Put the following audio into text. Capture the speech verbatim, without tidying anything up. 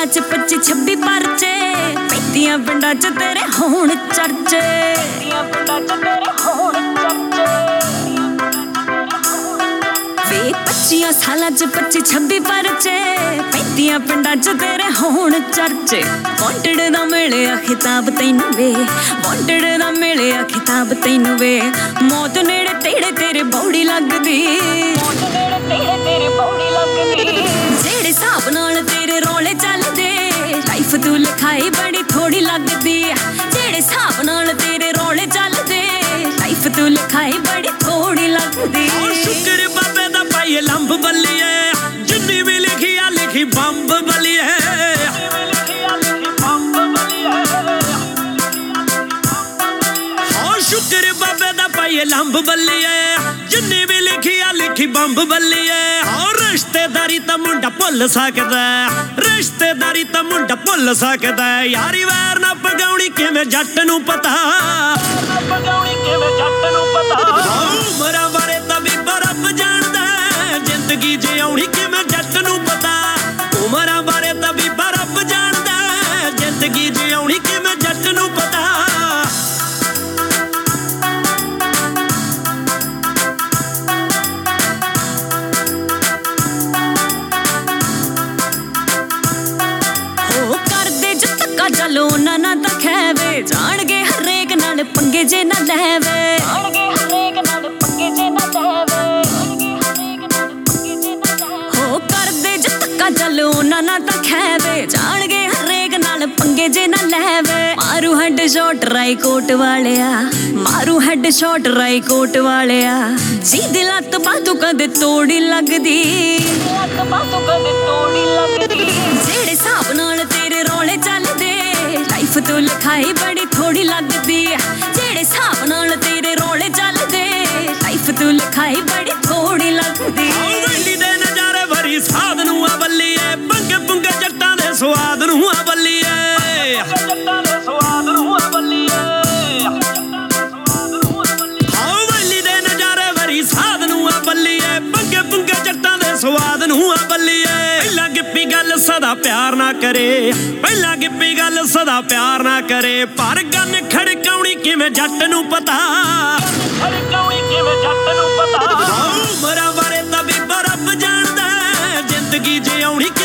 ਸਾਲਾਂ ਚ ਪੱਚੀ ਛੱਬੀ ਪਰਚੇ ਪੈਂਦੀਆਂ ਪਿੰਡਾਂ ਚ ਤੇਰੇ ਹੋਣ ਚਰਚੇ ਪੈਂਦੀਆਂ ਪਿੰਡਾਂ ਚ ਤੇਰੇ ਹੋਣ ਚਰਚੇ ਵੇ ਪੱਚੀਆਂ ਸਾਲਾਂ ਚ ਪੱਚੀ ਛੱਬੀ ਪਰਚੇ ਪੈਂਦੀਆਂ ਪਿੰਡਾਂ ਚ ਤੇਰੇ ਹੋਣ ਚਰਚੇ ਵਾਂਟਡ ਦਾ ਮਿਲਿਆ ਖਿਤਾਬ ਤੈਨੂੰ ਵੇ ਵਾਂਟਡ ਦਾ ਮਿਲਿਆ ਖਿਤਾਬ ਤੈਨੂੰ ਵੇ ਮੌਤ ਨੇੜੇ ਤੇੜੇ ਤੇਰੇ ਬੌੜੀ ਲੱਗਦੀ ਮੌਤ ਨੇੜੇ ਤੇੜੇ ਤੇਰੇ ਬੌੜੀ ਲੱਗਦੀ ਜਿਹੜੇ ਹਿਸਾਬ ਨਾਲ ਤੇਰੇ ਰੌਲੇ ਚੱਲਦੇ ਲਾਈਫ ਤੂੰ ਲਿਖਾਈ ਬੜੀ ਥੋੜੀ ਲੱਗਦੀ ਜਿਹੜੇ ਹਿਸਾਬ ਨਾਲ ਤੇਰੇ ਰੌਲੇ ਚੱਲਦੇ ਲਾਈਫ ਤੂੰ ਲਿਖਾਈ ਬੜੀ ਥੋੜੀ ਲੱਗਦੀ ਸ਼ੁਕਰ ਬਾਬੇ ਦਾ ਪਾਈਏ ਲੰਬ ਬੱਲੀਏ ਜਿੰਨੀ ਵੀ ਲਿਖੀ ਆ ਲਿਖੀ ਬੰਬ ਬੱਲੀਏ ਹਾਂ ਸ਼ੁਕਰ ਬਾਬੇ ਦਾ ਪਾਈਏ ਲੰਬ ਬੱਲੀਏ ਜਿੰਨੀ ਵੀ ਲਿਖੀ ਆ ਲਿਖੀ ਬੰਬ ਬੱਲੀਏ ਹਾਂ ਰਿਸ਼ਤੇਦਾਰੀ ਤਾਂ ਮੁੰਡਾ ਭੁੱਲ ਸਕਦਾ ਰਿਸ਼ਤੇਦਾਰੀ ਤਾਂ ਮੁੰਡਾ ਭੁੱਲ ਸਕਦਾ ਯਾਰੀ ਵੈਰ ਨਾ ਪਗਾਉਣੀ ਕਿਵੇਂ ਜੱਟ ਨੂੰ ਪਤਾ ਪਗਾਉਣੀ ਕਿਵੇਂ ਜੱਟ ਨੂੰ ਪਤਾ ਉਮਰਾਂ ਬਾਰੇ ਤਾਂ ਵੀ ਰੱਬ ਜਾਣਦਾ ਜ਼ਿੰਦਗੀ ਜਿਉਣੀ ਕਿਵੇਂ ਜੱਟ ਨੂੰ ਪਤਾ ਉਮਰਾਂ ਬਾਰੇ ਤਾਂ ਵੀ ਰੱਬ ਜਾਣਦਾ ਜ਼ਿੰਦਗੀ ਜਿਉਣੀ ਕਿਵੇਂ ਜੱਟ ਨੂੰ ਪਤਾ ਚਲੋ ਨਾ ਨਾ ਤਾਂ ਖੈਵੇ ਜਾਣਗੇ ਹਰੇਕ ਨਾਲ ਪੰਗੇ ਜੇ ਨਾ ਲੈਵੇ ਜਾਣਗੇ ਹਰੇਕ ਨਾਲ ਪੰਗੇ ਜੇ ਨਾ ਲੈਵੇ ਜਾਣਗੇ ਹਰੇਕ ਨਾਲ ਪੰਗੇ ਜੇ ਨਾ ਲੈਵੇ ਹੋ ਕਰਦੇ ਜੇ ਧੱਕਾ ਚਲੋ ਨਾ ਨਾ ਤਾਂ ਖੈਵੇ ਜਾਣਗੇ ਹਰੇਕ ਨਾਲ ਪੰਗੇ ਜੇ ਨਾ ਲੈਵੇ ਮਾਰੂ ਹੈਡ ਸ਼ਾਟ ਰਾਈ ਕੋਟ ਵਾਲਿਆ ਮਾਰੂ ਹੈਡ ਸ਼ਾਟ ਰਾਈ ਕੋਟ ਵਾਲਿਆ ਜਿਹਦੀ ਲੱਤ ਬਾਤੋਂ ਕਦੇ ਤੋੜੀ ਲੱਗਦੀ ਲੱਤ ਬਾਤੋਂ ਕਦੇ ਤੋੜੀ ਲੱਗਦੀ ਜਿਹੜੇ ਹਿਸਾਬ ਨਾਲ ਤੇਰੇ ਰੌਲੇ ਚੱਲਦੇ ਲਾਈਫ ਤੂੰ ਲਿਖਾਈ ਬੜੀ ਥੋੜੀ ਲੱਗਦੀ ਜਿਹੜੇ ਹਿਸਾਬ ਨਾਲ ਤੇਰੇ ਰੌਲੇ ਚੱਲਦੇ ਲਾਈਫ ਤੂੰ ਲਿਖਾਈ ਬੜੀ ਥੋੜੀ ਲੱਗਦੀ ਵੈਲੀ ਦੇ ਨਜ਼ਾਰੇ ਭਰੀ ਸਾਧ ਨੂੰ ਆ ਬੱਲੀਏ ਪੰਗੇ ਪੁੰਗੇ ਜੱਟਾਂ ਦੇ ਸਵਾਦ ਨੂੰ ਆ ਬੱਲੀਏ ਜੱਟਾਂ ਦੇ ਸਵਾਦ ਨੂੰ ਆ ਬੱਲੀਏ ਹਾਂ ਵੈਲੀ ਦੇ ਨਜ਼ਾਰੇ ਭਰੀ ਸਾਧ ਨੂੰ ਆ ਬੱਲੀਏ ਪੰਗੇ ਪੁੰਗੇ ਜੱਟਾਂ ਦੇ ਸਵਾਦ ਨੂੰ ਆ ਬੱਲੀਏ ਪਹਿਲਾਂ ਗਿੱਪੀ ਗੱਲ ਸਦਾ ਪਿਆਰ ਨਾ ਕਰੇ ਪਹਿਲਾਂ ਗਿੱਪੀ ਗੱਲ ਸਦਾ ਪਿਆਰ ਨਾ ਕਰੇ ਪਰ ਗੰਨ ਖੜਕਾਉਣੀ ਕਿਵੇਂ ਜੱਟ ਨੂੰ ਪਤਾ ਖੜਕਾਉਣੀ ਕਿਵੇਂ ਜੱਟ ਨੂੰ ਪਤਾ ਉਮਰਾਂ ਬਾਰੇ ਤਾਂ ਵੀ ਰੱਬ ਜਾਣਦਾ ਜ਼ਿੰਦਗੀ ਜਿਉਣੀ